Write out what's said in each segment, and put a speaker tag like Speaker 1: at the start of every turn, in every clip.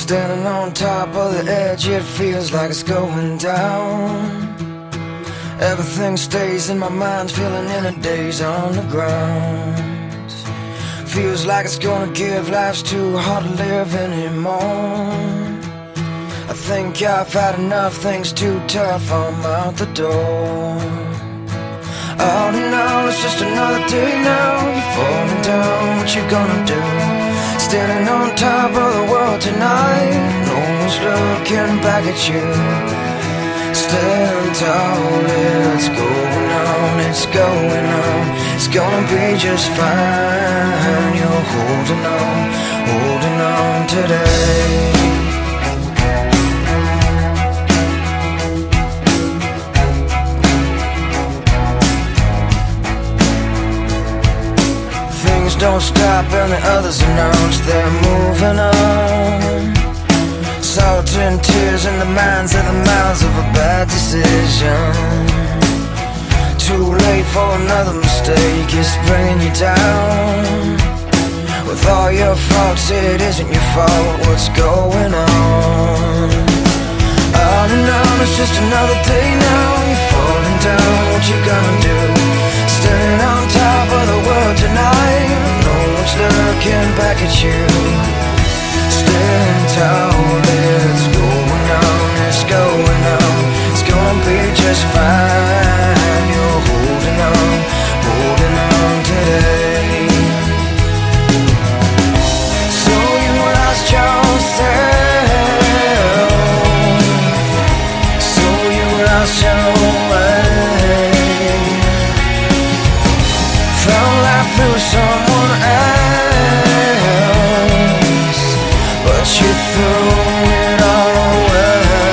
Speaker 1: Standing on top of the edge, it feels like it's going down. Everything stays in my mind, feeling in a daze on the ground. Feels like it's gonna give, life's too hard to live anymore. I think I've had enough, things too tough, I'm out the door. All in all, it's just another day now. You're falling down, what you gonna do? Standing on top of the world tonight, no one's looking back at you. Stand tall, it's going on, it's going on. It's gonna be just fine. You're holding on today. Don't stop and the others announce they're moving on. Salt and tears in the minds of the mouths of a bad decision. Too late for another mistake, it's bringing you down. With all your faults, it isn't your fault, what's going on? All in all, it's just another day now. You're falling down, what you gonna do? Standing on top of the world tonight, no one's looking back at you. Stand tall, it's going on, it's going on. It's gonna be just fine. You're holding on today. So you lost yourself, so you lost your way. Found life through someone else, but you threw it all away.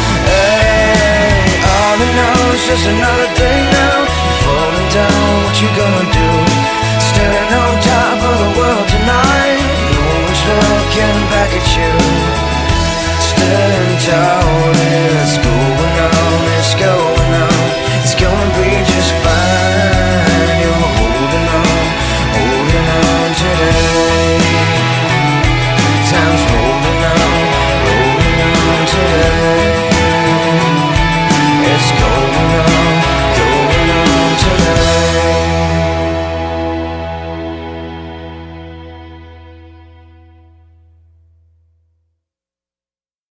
Speaker 1: All in all, it's just another day now. You're falling down, what you gonna do? Standing on top of the world tonight, no one's looking back at you. Stand tall.